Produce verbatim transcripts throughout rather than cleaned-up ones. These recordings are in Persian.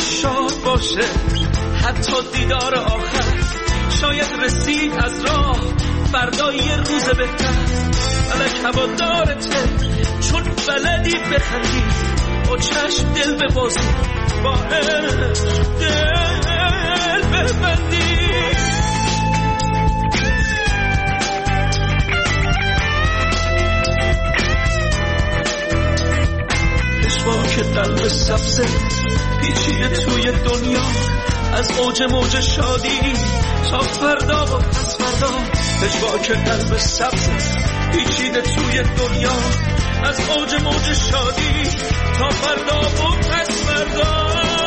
شاد باشه حتی دیدار آخر، شاید رسید از راه فردا یه روز بهتر. فلک هوادارته چون بلدی بخندی، با چشم دل ببازی، با عشق دل ببندی. که قلب سبزه پیچیده توی دنیا، از اوج موج شادی تا فردا و پس فردا. پژواک قلب سبزه پیچیده توی دنیا، از اوج موج شادی تا فردا و پس فردا.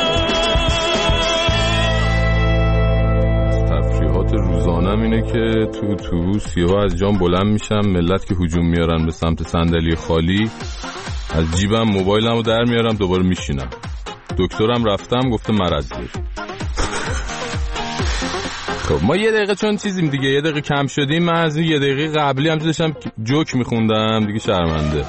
تفریحات روزانم اینه که تو اتوبوس یهو از جام بلند میشم، ملت که هجوم میارن به سمت صندلی خالی، از جیبم موبایلمو در میارم دوباره میشینم. دکترم رفتم گفته مرض داری. خب ما یه دقیقه چون چیزیم دیگه، یه دقیقه کم شدیم. من از یه دقیقه قبلی هم داشتم جوک میخوندم دیگه، شرمنده.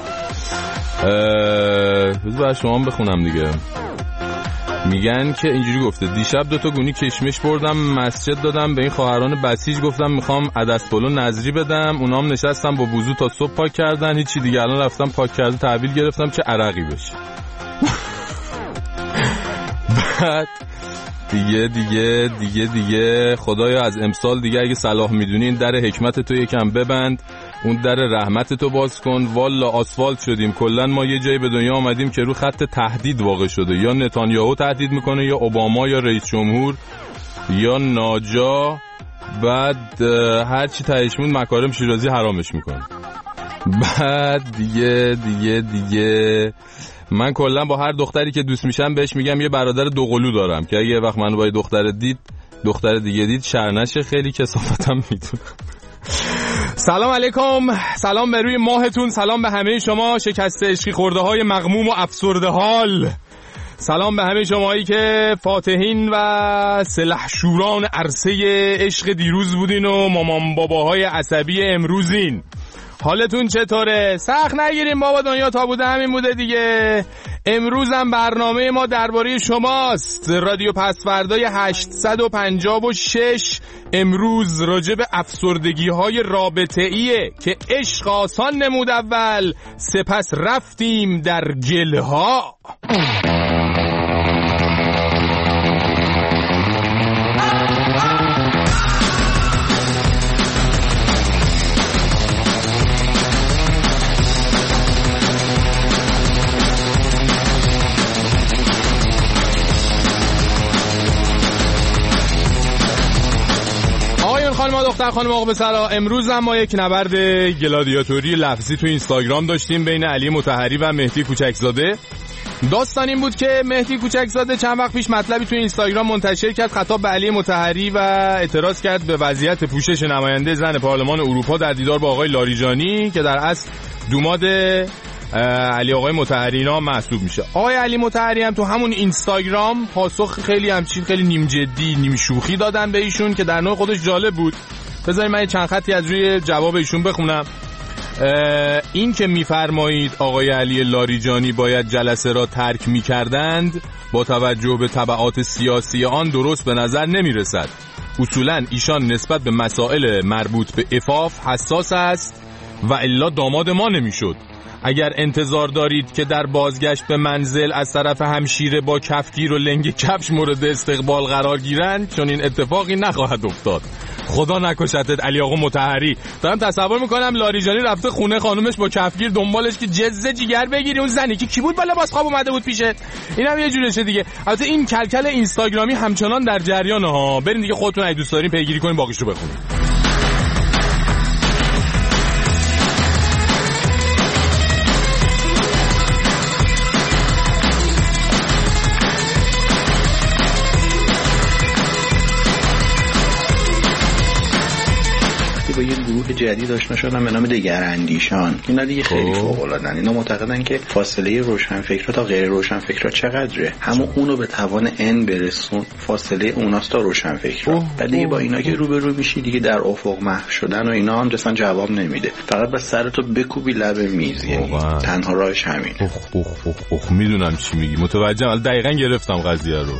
بذار برای شما بخونم دیگه. میگن که اینجوری گفته: دیشب دوتا گونی کشمش بردم مسجد دادم به این خواهران بسیج، گفتم میخوام عدس پلو نظری بدم، اونام نشستم با وضو تا صبح پاک کردن، هیچی دیگه. الان رفتم پاک کرده تحویل گرفتم چه عرقی بشه. بعد دیگه دیگه دیگه دیگه خدایا از امسال دیگه اگه صلاح میدونی این در حکمت تو یکم ببند، اون در رحمت تو باز کن. والا آسفالت شدیم کلن. ما یه جایی به دنیا آمدیم که رو خط تهدید واقع شده، یا نتانیاهو تهدید میکنه، یا اوباما، یا رئیس جمهور، یا ناجا. بعد هر چی تهشمون مکارم شیرازی حرامش میکنه. بعد دیگه دیگه دیگه من کلا با هر دختری که دوست میشم بهش میگم یه برادر دوقلو دارم که اگه یه وقت منو با یه دختر دید دختر دیگه دید شرنشه، خیلی کثافتم میدونم. سلام علیکم، سلام به روی ماهتون، سلام به همه شما شکسته عشقی خورده های مغموم و افسرده حال، سلام به همه شمایی که فاتحین و سلحشوران عرصه عشق دیروز بودین و مامان باباهای عصبی امروزین. حالتون چطوره؟ سخت نگیریم بابا، دنیا تا بوده همین بوده دیگه. امروز هم برنامه ما درباره شماست. رادیو پسوردای هشتصد و پنجاه و شش امروز راجع به افسردگی های رابطه ایه که عشق آسان نمود اول، سپس رفتیم در گلها. خانم دختر خانم آقا بسلا، امروز هم ما یک نبرد گلادیاتوری لفظی تو اینستاگرام داشتیم بین علی مطهری و مهدی کوچکزاده. داستان این بود که مهدی کوچکزاده چند وقت پیش مطلبی تو اینستاگرام منتشر کرد خطاب به علی مطهری و اعتراض کرد به وضعیت پوشش نماینده زن پارلمان اروپا در دیدار با آقای لاریجانی که در اصل دوماد علی آقای مطهری اینا محسوب میشه. آقای علی مطهری هم تو همون اینستاگرام پاسخ خیلی همچین خیلی نیم جدی نیم شوخی دادن به ایشون که در نوع خودش جالب بود. بذارید من چند خطی از روی جواب ایشون بخونم. این که میفرمایید آقای علی لاریجانی باید جلسه را ترک میکردند با توجه به تبعات سیاسی آن درست به نظر نمیرسد. اصولا ایشان نسبت به مسائل مربوط به عفاف حساس است و الا داماد ما نمیشد. اگر انتظار دارید که در بازگشت به منزل از طرف همشیره با کفگیر و لنگ کفش مورد استقبال قرار گیرند، چون این اتفاقی نخواهد افتاد. خدا نکشتت علی آقا مطهری. دارم تصور میکنم لاریجانی رفته خونه خانومش با کفگیر دنبالش که جزه جیگر بگیری اون زنی که کی بود بالا باز خواب اومده بود پیشت. اینم یه جورشه دیگه. البته این کلکل اینستاگرامی همچنان در جریانه ها. برین دیگه خودتون اگه دوست دارین پیگیری کنین باقیشو بخونید. با یه گروه جدید آشنا شدم به نام دگراندیشان. اینا دیگه خیلی فوق العاده‌ن. اینا معتقدن که فاصله روشنفکرها تا غیر روشنفکرها چقدره، همون اونو به توان n برسون، فاصله اوناست تا روشنفکرها. بعد دیگه با اینا که روبرو میشی دیگه در افق محو شدن و اینا هم اصلا جواب نمیده، فقط بس سرتو بکوبی لب میز، یعنی تنها راهش همین. اخ اخ اخ اخ میدونم چی میگی، متوجهم، دقیقاً گرفتم قضیه رو.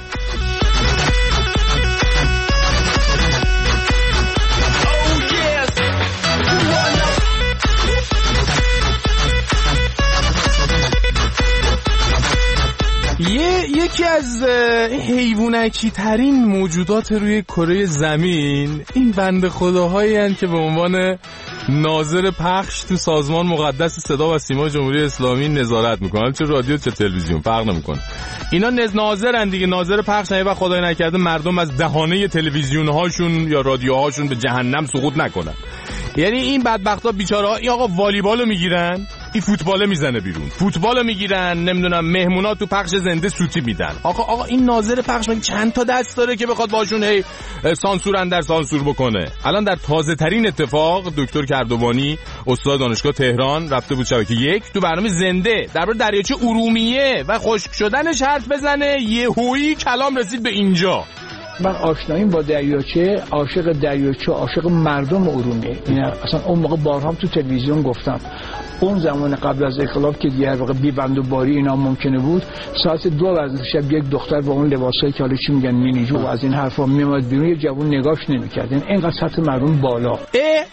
یه یکی از حیوانکی ترین موجودات روی کره زمین این بنده خداهایی هستند که به عنوان ناظر پخش تو سازمان مقدس صدا و سیما جمهوری اسلامی نظارت میکنن، چه رادیو چه تلویزیون فرق نمیکنه. اینا ناظرن دیگه، ناظر پخش نه و خدای نکرده مردم از دهانه تلویزیون هاشون یا رادیوهاشون به جهنم سقوط نکنن. یعنی این بدبختا بیچاره‌ها این آقا والیبالو میگیرن، این فوتبالو میزنه بیرون، فوتبالو میگیرن، نمیدونم مهمونا تو پخش زنده سوتی میدن. آقا آقا این ناظر پخش مگه چند تا دست داره که بخواد باشون هی سانسور اندر سانسور بکنه؟ الان در تازه ترین اتفاق دکتر کردوانی استاد دانشگاه تهران رفته بود شبکه یک تو برنامه زنده درباره دریاچه ارومیه و خشک شدنش حرف بزنه، یهویی کلام رسید به اینجا. من آشناییم با دریاچه، عاشق دریاچه، عاشق مردم ارومیه. این اصلا اون موقع بارها تو تلویزیون گفتم، اون زمان قبل از انقلاب که دیگه واقعا بی بند و باری اینا ممکنه بود، ساعت دو از شب یک دختر با اون لباسایی که حالا چی میگن مینیجو و از این حرفا میومد بیرون، یه جوون نگاش نمیکرد. این اینقدر سطح مردم بالا. اه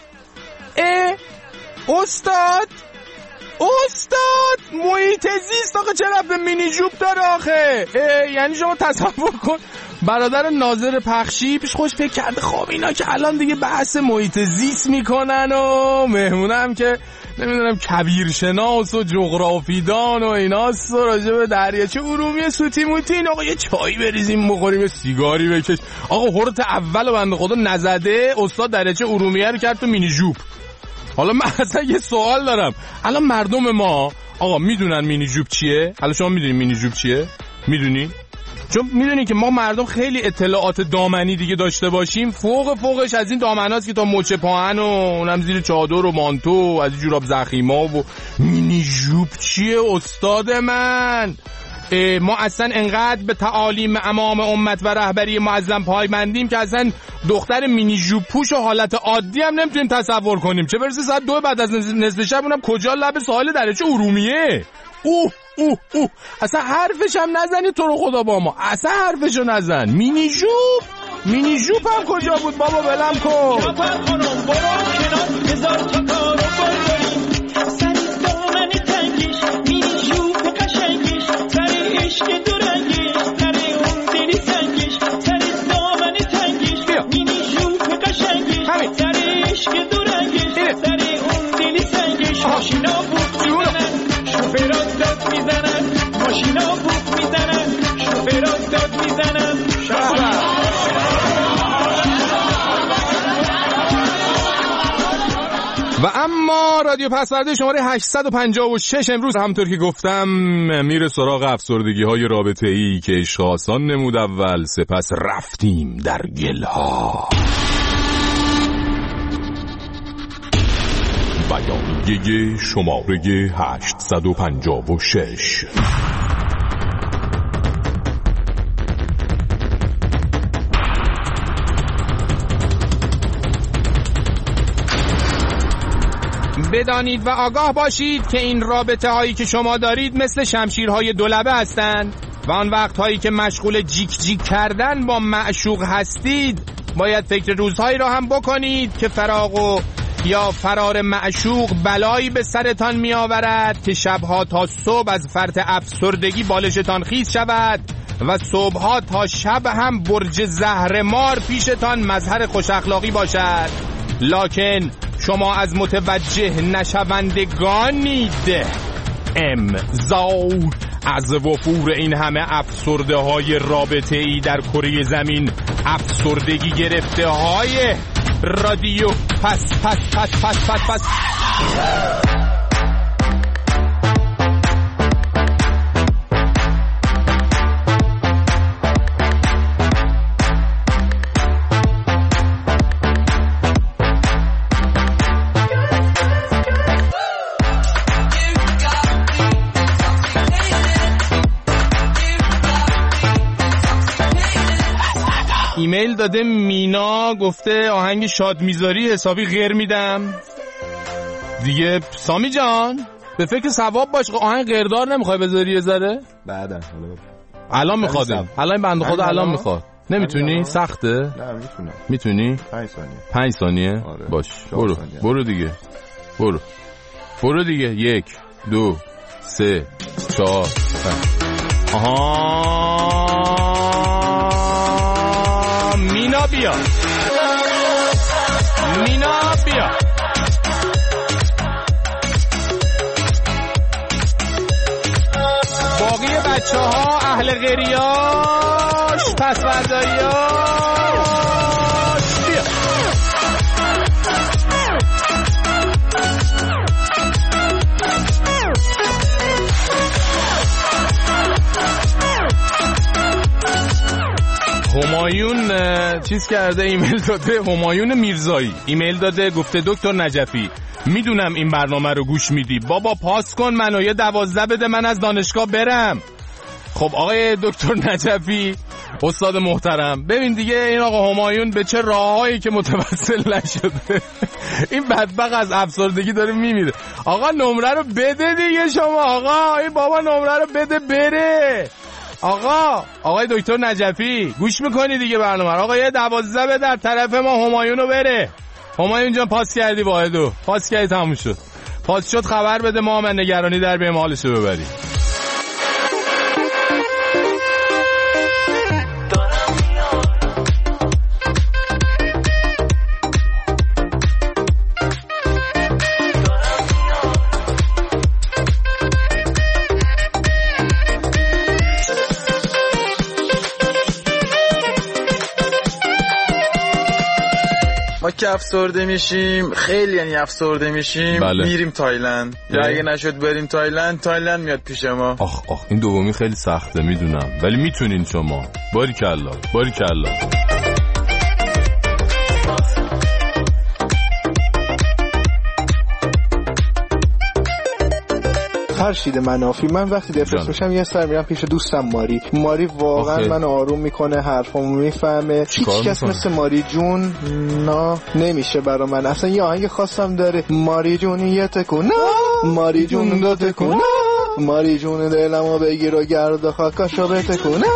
اه استاد استاد محیط زیست آقا چرا به مینی جوب داره آخه؟ یعنی شما تصور کن برادر ناظر پخشی پیش خوش فکر کرده خب اینا که الان دیگه بحث محیط زیست میکنن و مهمونم که نمیدونم کبیرشناس و جغرافیدان و ایناست و راجع به دریاچه ارومیه سوتی موتی، این آقا یه چایی بریزیم بخوریم یه سیگاری بکش. آقا هورت اول بنده خدا نزده استاد دریاچه ارومیه رو کرد تو مینی جوب. حالا من اصلا یه سوال دارم، الان مردم ما آقا میدونن مینی جوب چیه؟ حالا شما میدونین مینی جوب چیه؟ میدونین؟ چون میدونین که ما مردم خیلی اطلاعات دامنی دیگه داشته باشیم، فوق فوقش از این دامناست که تا مچ پاهن و اونم زیر چادر و مانتو از این جوراب زخیما و مینی جوب چیه استاد من؟ ما اصلا انقدر به تعالیم امام امت و رهبری معظم پایبندیم که اصلا دختر مینی جوب پوش و حالت عادی هم نمیتونیم تصور کنیم، چه برسه ساعت دو بعد از نصف شب اونم کجا لب ساحل دریاچه ارومیه. اوه اوه اوه اصلا حرفش هم نزنی تو رو خدا با ما، اصلا حرفشو نزن. مینی جوب مینی جوب هم کجا بود بابا بلم کن. و اما رادیو پسورده شماره هشتصد و پنجاه و شش امروز همطور که گفتم میره سراغ افسردگی های رابطه ای که عشق آسان نمود اول، سپس رفتیم در گلها. بیانیه شماره هشتصد و پنجاه و شش. بدانید و آگاه باشید که این رابطه هایی که شما دارید مثل شمشیرهای دولبه هستند و آن وقت هایی که مشغول جیک جیک کردن با معشوق هستید باید فکر روزهایی را هم بکنید که فراق و یا فرار معشوق بلایی به سرتان می آورد که شبها تا صبح از فرط افسردگی بالشتان خیس شود و صبحها تا شب هم برج زهرمار پیشتان مظهر خوش اخلاقی باشد. لکن شما از متوجه نشوندگانید. امضا از وفور این همه افسرده های رابطه ای در کره زمین، افسردگی گرفته های رادیو پس پس پس پس پس پس ایمیل داده مینا، گفته آهنگ شاد میذاری حسابی غیر میدم دیگه. سامی جان به فکر ثواب باش، آهنگ غیردار نمیخوای بذاری یه ذره؟ بعداً الان میخواد، الان بنده خدا الان میخواد. نمیتونی؟ سخته؟ نه میتونم. میتونی؟ پنج ثانیه. پنج ثانیه؟ آره. باش برو ثانیه. برو دیگه برو برو دیگه. یک دو سه چهار پنج. آها مینا بیا، مینا بیا. باقی بچه ها اهل غریاش پس بردایاش بیا. همایون چیز کرده، ایمیل داده، همایون میرزایی ایمیل داده، گفته دکتر نجفی میدونم این برنامه رو گوش میدی، بابا پاس کن منو یه دوازده بده من از دانشگاه برم. خب آقای دکتر نجفی استاد محترم، ببین دیگه این آقا همایون به چه راههایی که متوسل نشده این بدبخت از افسردگی داره میمیره. آقا نمره رو بده دیگه شما، آقا این بابا نمره رو بده بره. آقا آقای دکتر نجفی گوش میکنی دیگه برنامه رو، آقا یه دوازده به در طرف ما همایون رو بره. همایون جان پاس کردی واحدو، پاس کردی تموم شد، پاس شد خبر بده ما من نگرانی در بیم حالشو ببریم. ما که افسرده میشیم، خیلی یعنی افسرده میشیم، بله. میریم تایلند. یا اگه نشد بریم تایلند، تایلند میاد پیش ما. آخ آخ این دومی خیلی سخته میدونم، ولی میتونین شما. باریکالله باریکالله. فرشید منافی، من وقتی دپرس میشم یه سر میرم پیش دوستم ماری. ماری واقعا آخه. من آروم میکنه، حرفامو میفهمه. هیچ کس مثل ماری جون نا نمیشه برا من. اصلا یه آهنگ خاصم داره، ماری جون یه تکون، ماری جون دو تکون، ماری جون دلمو بگیر و گرد و خاکاشو بتکون،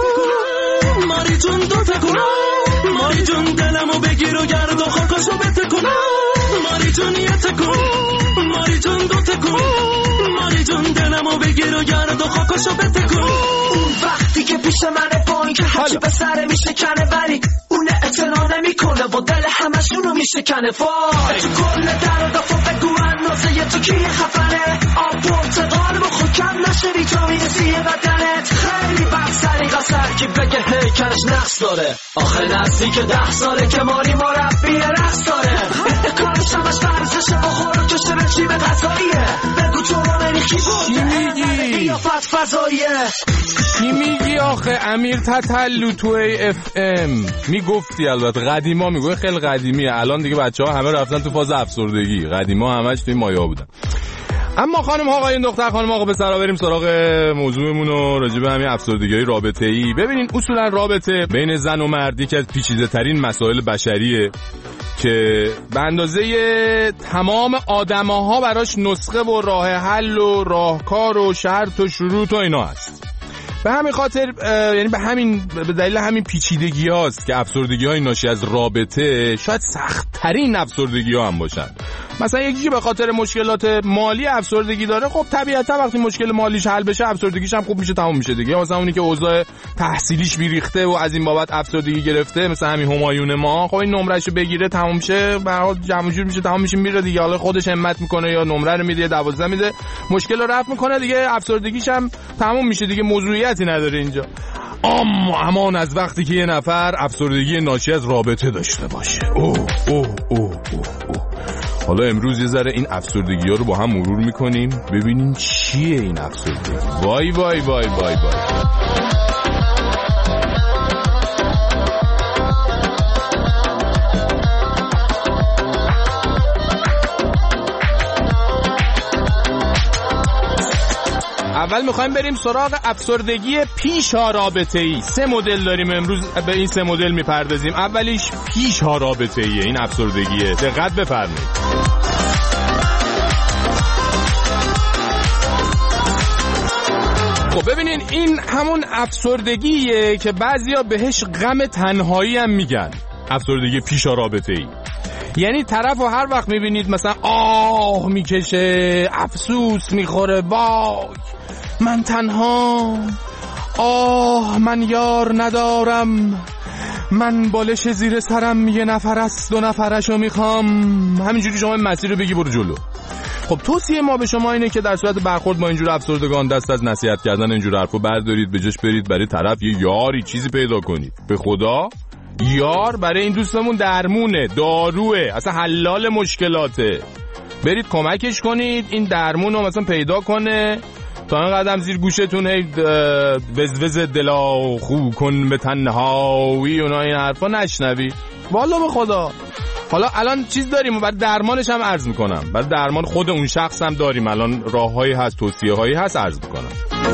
ماری جون دو تکون، ماری جون دلمو بگیر و گرد و خاکاشو بتکون، ماری جون یه تکون، ماری جون دو تکون، ماری جون دلمو بگیر و گرد و خاکاشو بتکون. اون وقتی که پیش منه با این که هرچی به سره میشه کنه، ولی اون اعتنا نمیکنه و دل همشونو میشه کنه. وای تو کل در و دفعه بگو اندازه تو کی خفنه، آب پرتقال بخور کم نشه ویتامین سی بدنت. خیلی بد سریقه سر کی بگه هیکلش نقص داره، آخه نزدیک ده ساله که ماری مربی رقص داره. کارش همش ورزشه، بخور و کشه به چی به غذاییه. بگو تو رو نمیخی بود چی میگی؟ بیافت فضاییه. چی میگی آخه امیر تتلو تو ای اف ام میگفتی؟ البته قدیما میگه خیلی قدیمیه، الان دیگه بچه ها همه رفتن تو فاز افسردگی، قدیما همش توی مایا بودن. اما خانم آقایون دختر خانم آقا پسرا بریم سراغ موضوعمون و راجع به همین افسردگی رابطه‌ای. ببینین اصولا رابطه بین زن و مرد یکی از پیچیده‌ترین مسائل بشریه که به اندازه تمام آدم‌ها براش نسخه و راه حل و راهکار و شرط و شروط و اینا هست. به همین خاطر یعنی به همین به دلیل همین پیچیدگی هاست که افسردگی های ناشی از رابطه شاید سخت ترین افسردگی ها هم باشن. مثلا یکی که به خاطر مشکلات مالی افسردگی داره، خب طبیعتا وقتی مشکل مالیش حل بشه افسردگیش هم خوب میشه، تموم میشه دیگه. مثلا اونی که اوضاع تحصیلیش بیریخته و از این بابت افسردگی گرفته، مثلا همین همایون ما، خب این نمرهشو بگیره تموم میشه، به هر حال جمع جور میشه تمام میشه میره دیگه. حالا خودش همت میکنه یا نمره رو میده دوازده میده، مشکل رو رفع میکنه دیگه، افسردگیش هم تموم میشه دیگه، موضوعیتی نداره اینجا. اما امان از وقتی که یه نفر افسردگی ناشی از رابطه داشته باشه. اوه اوه اوه اوه اوه. حالا امروز یه ذره این افسردگی ها رو با هم مرور میکنیم ببینیم چیه این افسردگی. وای وای وای وای وای. اول میخوایم بریم سراغ افسردگی پیشا رابطه‌ای. سه مدل داریم امروز، به این سه مدل میپردازیم. اولیش پیشا رابطه‌ایه، این افسردگیه. دقت بفرمایید. خب ببینین، این همون افسردگیه که بعضیا بهش غم تنهایی هم میگن. افسردگی پیشا رابطه‌ای یعنی طرف رو هر وقت میبینید مثلا آه میکشه، افسوس میخوره، وای من تنها، آه من یار ندارم، من بالش زیر سرم یه نفر است دو نفرشو میخوام. همینجوری شما مسیر رو بگی برو جلو. خب توصیه ما به شما اینه که در صورت برخورد با اینجور افسردگان دست از نصیحت کردن اینجور حرفو بردارید، به جاش برید برای طرف یه یاری چیزی پیدا کنید. به خدا یار برای این دوستمون درمونه، داروه، اصلا حلال مشکلاته. برید کمکش کنید این درمون رو مثلا پیدا کنه تا این قدم زیر گوشتون هی وزوز دلا خو کن به تنهایی اونا این حرفا نشنوی. والا به خدا. حالا الان چیز داریم و برای درمانش هم عرض میکنم، برای درمان خود اون شخص هم داریم، الان راههایی هست، توصیه هایی هست، عرض میکنم.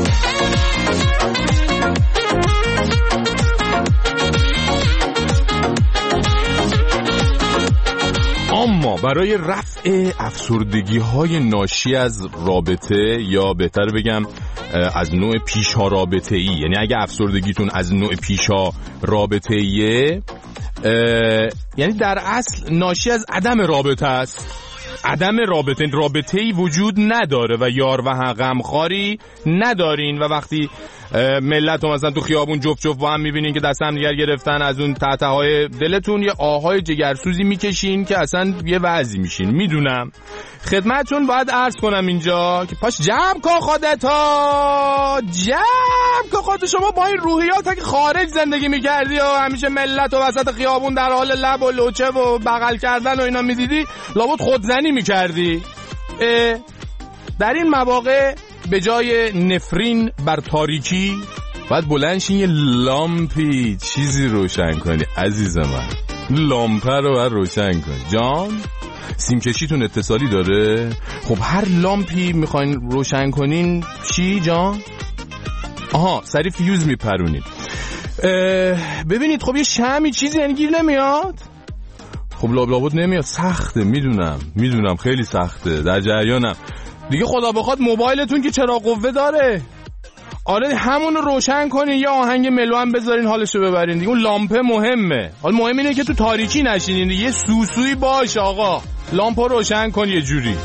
اما برای رفع افسردگی های ناشی از رابطه، یا بهتر بگم از نوع پیشا رابطه ای، یعنی اگه افسردگیتون از نوع پیشا رابطه ایه، یعنی در اصل ناشی از عدم رابطه است، عدم رابطه، رابطه‌ای وجود نداره و یار و غمخواری ندارین و وقتی ملت رو مثلا تو خیابون جفت جفت با هم میبینین که دست هم دیگر گرفتن، از اون تحتهای دلتون یه آهای جگرسوزی میکشین که اصلا یه وضعی میشین. میدونم خدمتتون باید عرض کنم اینجا که پاش جمع کن خودتا، جمع کن خودت. شما با این روحیات که خارج زندگی میکردی و همیشه ملت و وسط خیابون در حال لب و لوچه و بغل کردن و اینا میدیدی، لابد خودزنی میکردی. در این مواقع به جای نفرین بر تاریکی باید بلندشین یه لامپی چیزی روشن کنی. عزیز من لامپه رو باید روشن کنی. جان سیمکشیتون اتصالی داره؟ خب هر لامپی میخواین روشن کنین چی جان؟ آها سری فیوز میپرونید. ببینید خب یه شمی چیزی یعنی گیر نمیاد؟ خب لابد نمیاد. سخته، میدونم میدونم خیلی سخته، در جریانم دیگه. خدا بخواد موبایلتون که چراغ قوه داره، آره همون رو روشن کنین، یه آهنگ ملو هم بذارین حالشو ببرین دیگه. اون لامپه مهمه. حالا مهم اینه که تو تاریکی نشینین دیگه، یه سوسویی باشه آقا، لامپ رو روشن کن یه جوری.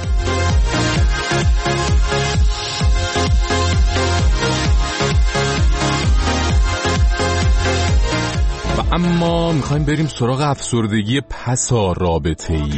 و اما میخوایم بریم سراغ افسردگی پسا رابطه‌ای.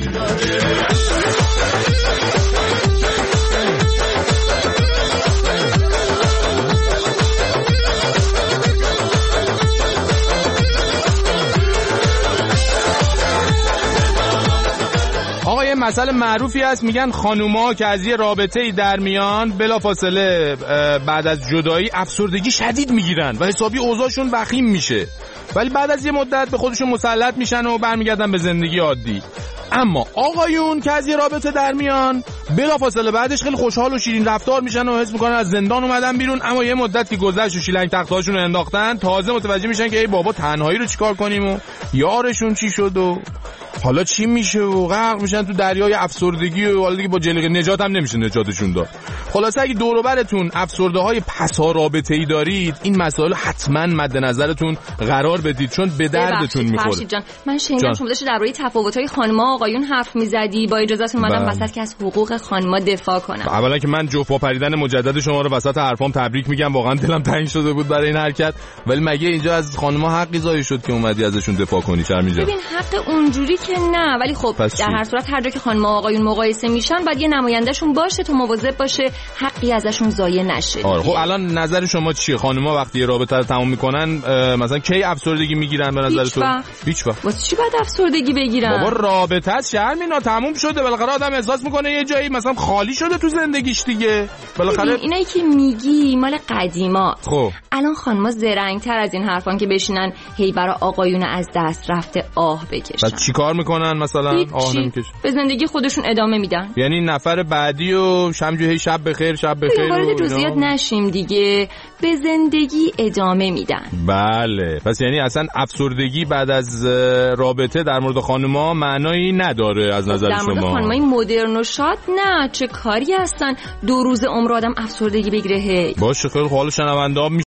آقا یه مسئله معروفی هست، میگن خانوما که از یه رابطه‌ای در میان بلافاصله بعد از جدایی افسردگی شدید میگیرن و حسابی اوضاعشون وخیم میشه، ولی بعد از یه مدت به خودشون مسلط میشن و برمیگردن به زندگی عادی. اما آقایون که از یه رابطه در میان بلافاصله بعدش خیلی خوشحال و شیرین رفتار میشن و حس میکنن از زندان اومدن بیرون، اما یه مدت که گذشت و شیلنگ تختهاشون رو انداختن تازه متوجه میشن که ای بابا تنهایی رو چیکار کنیم و یارشون چی شد و حالا چی میشه و غرق میشن تو دریای افسردگی و حالا دیگه با جلگه نجات هم نمیشه نجاتشون داد. خلاصه اگه دور و برتون افسرده های پسا رابطه‌ای دارید، این مسائل حتما مد نظرتون قرار بدید چون به دردتون میخوره. جان من شنیدم شما داشتی در روی تفاوت‌های خانم‌ها آقایون حرف میزدی، با اجازهتون اومدم وسط که از حقوق خانم‌ها دفاع کنم. اولا که من جفا پریدن مجدد شما رو وسط حرفام تبریک میگم، واقعا دلم تنگ شده بود برای این حرکت، ولی مگه اینجا از خانم‌ها حقی ضایع شد که اومدی ازشون دفاع کنی؟ شرمی جان ببین حق اونجوری که نه، ولی خب در هر صورت هر جا که خانم‌ها آقایون مقایسه میشن باید یه نمایندهشون باشه تو مواظب باشه حقی ازشون ضایع نشه. آره خب الان نظر شما چیه؟ خانم‌ها وقتی یه رابطه رو تموم میکنن مثلا کی افسردگی میگیرن به نظر تو؟ هیچ وقت. واسه چی باید افسردگی بگیرن؟ بابا رابطه است شرمینا، تموم شده، بالاخره آدم احساس میکنه یه جایی مثلا خالی شده تو زندگیش دیگه. بالاخره اینایی که میگی مال قدیما. خب الان خانم‌ها زرنگ‌تر از این حرفان که بشینن هی برای آقایون از دست رفته آه بکشن. بعد چیکار میکنن مثلا؟ آه نمیکشن، به زندگی خودشون ادامه میدن. یعنی نفر بعدی و شمجو هی شب بخیر شب بخیر وارد جزئیات نشیم دیگه، به زندگی ادامه میدن. بله، پس یعنی اصلا افسردگی بعد از رابطه در مورد خانم‌ها معنایی نداره از نظر شما؟ در مورد خانم‌های مدرن و شاد نه، چه کاری هستن دو روز عمر آدم افسردگی بگیره. باشه خیلی حال شنونده